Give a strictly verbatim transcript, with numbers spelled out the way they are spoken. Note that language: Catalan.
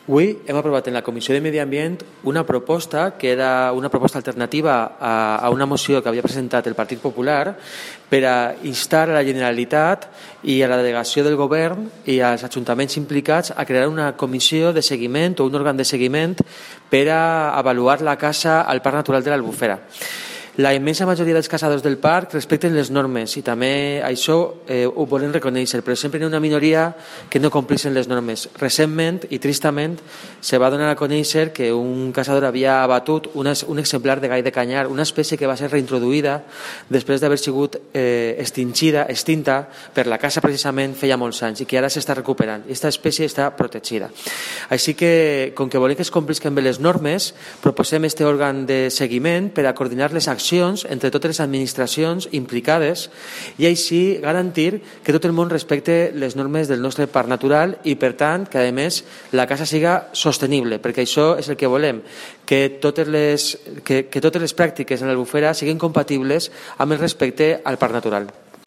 Avui hem aprovat en la Comissió de Medi Ambient una proposta que era una proposta alternativa a, a una moció que havia presentat el Partit Popular per a instar a la Generalitat i a la delegació del Govern i als ajuntaments implicats a crear una comissió de seguiment o un òrgan de seguiment per a avaluar la caça al Parc Natural de l'Albufera. La immensa majoria dels caçadors del parc respecten les normes i també això eh, ho volen reconèixer, però sempre hi ha una minoria que no compleixen les normes. Recentment i tristament se va donar a conèixer que un caçador havia abatut una, un exemplar de gai de canyar, una espècie que va ser reintroduïda després d'haver sigut eh, extingida, extinta per la caça precisament feia molts anys i que ara s'està recuperant. Aquesta espècie està protegida. Així que, com que volem que es complisquen bé les normes, proposem este òrgan de seguiment per a coordinar les accions entre totes les administracions implicades i així garantir que tot el món respecte les normes del nostre parc natural i, per tant, que a més la caça siga sostenible, perquè això és el que volem, que totes les, que, que totes les pràctiques en l'Albufera siguin compatibles amb el respecte al parc natural.